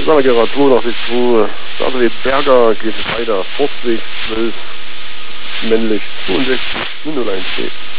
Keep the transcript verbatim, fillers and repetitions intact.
Wandergerer zweiundachtzig, Stadtweg Berger, geht weiter, Forstweg zwölf, männlich, zweiundsechzig, null eins C.